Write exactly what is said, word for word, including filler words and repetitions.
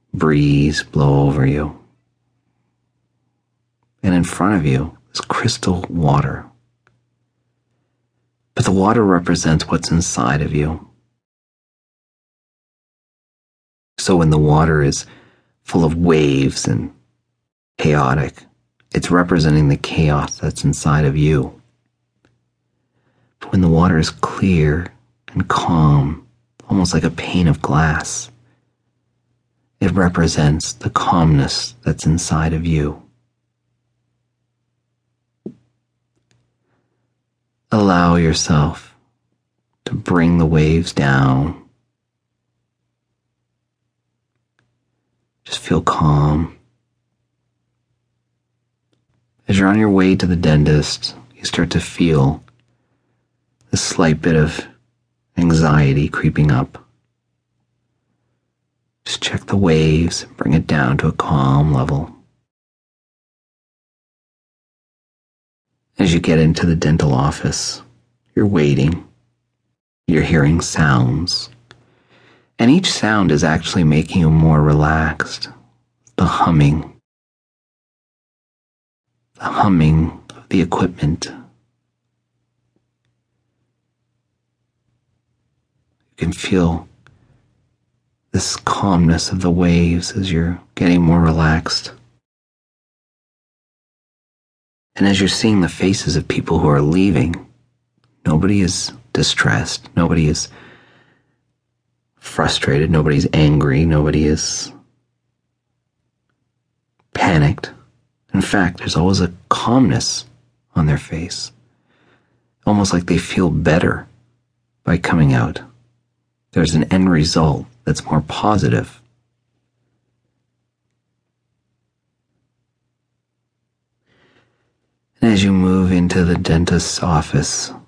breeze blow over you. And in front of you is crystal water. But the water represents what's inside of you. So when the water is full of waves and chaotic, it's representing the chaos that's inside of you. But when the water is clear and calm, almost like a pane of glass, it represents the calmness that's inside of you. Allow yourself to bring the waves down. Just feel calm. As you're on your way to the dentist, you start to feel a slight bit of anxiety creeping up. Just check the waves and bring it down to a calm level. As you get into the dental office, you're waiting. You're hearing sounds. And each sound is actually making you more relaxed. The humming. The humming of the equipment. You can feel this calmness of the waves as you're getting more relaxed. And as you're seeing the faces of people who are leaving, nobody is distressed, nobody is frustrated, nobody's angry, nobody is panicked. In fact, there's always a calmness on their face, almost like they feel better by coming out. There's an end result that's more positive. And as you move into the dentist's office,